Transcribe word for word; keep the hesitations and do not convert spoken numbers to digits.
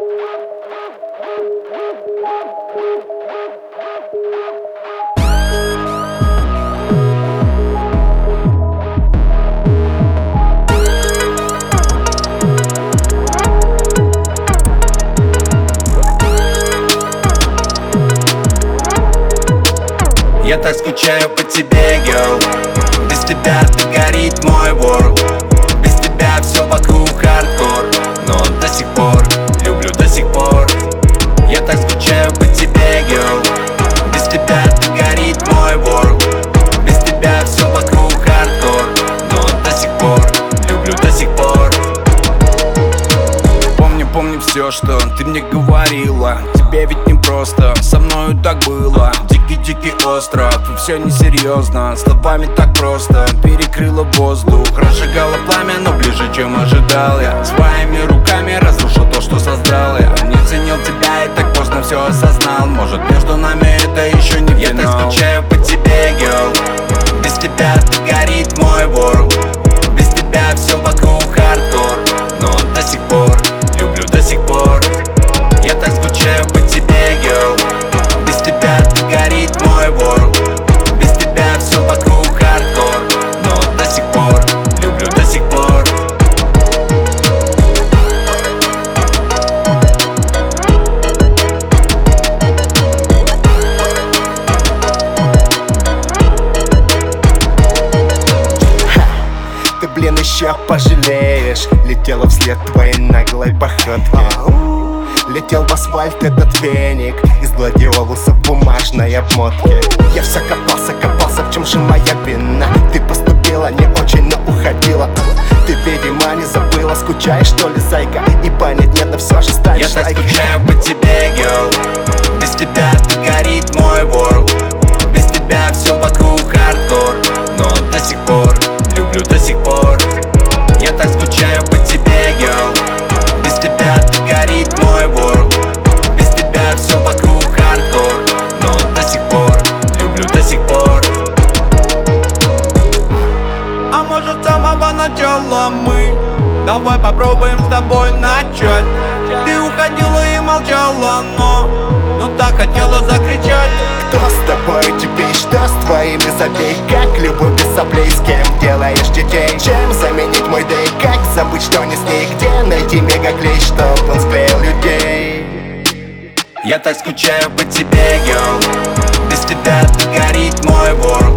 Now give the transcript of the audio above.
Я так скучаю по тебе, girl. Без тебя так горит мой world. Без тебя все вокруг хардкор, но до сих пор люблю, до сих пор. Я так скучаю по тебе, girl. Без тебя так горит мой world. Без тебя все вокруг хардкор, но до сих пор люблю, до сих пор. Помню, помню все, что ты мне говорила. Тебе ведь не просто, со мною так было. Дикий остров, и все несерьезно. Словами так просто перекрыло воздух. Разжигало пламя, но ближе, чем ожидал я. Своими руками разрушил то, что создал я. Не ценил тебя и так поздно все осознал. Может, между нами это еще не финал. Я так скучаю по тебе, girl. Без тебя так горит мой world. Без тебя все вокруг хардкор, но до сих пор люблю, до сих пор. Я так скучаю по тебе, girl. Без тебя так горит мой world. Без тебя все вокруг хардкор, но до сих пор люблю, до сих пор. Ты, блин, еще пожалеешь. Летела вслед твоей наглой походки. Летел в асфальт этот веник из гладиолуса в бумажной обмотке. Я все копался, копался, в чем же моя вина? Ты поступила не очень, но уходила. Ты, видимо, не забыла, скучаешь, что ли, зайка? И понять нет, но все же станешь. Я так скучаю по тебе, girl. Без тебя так горит мой world. Без тебя все вокруг хардкор, но до сих пор люблю, до сих пор. Я так скучаю по тебе, girl. Без тебя так горит мой world. Без тебя все вокруг хардкор, но до сих пор люблю, до сих пор. А может, с самого начала мы давай попробуем с тобой начать. Ты уходила и молчала, но но так хотела закричать. Кто с тобой теперь, что с твоими забей? Как любовь без соплей, с кем делаешь детей? Чем заменить мой дэй? Как забыть, что не с ней? Где найти мегаклей, чтоб он склеил людей? Я так скучаю по тебе, girl. Без тебя так горит мой world.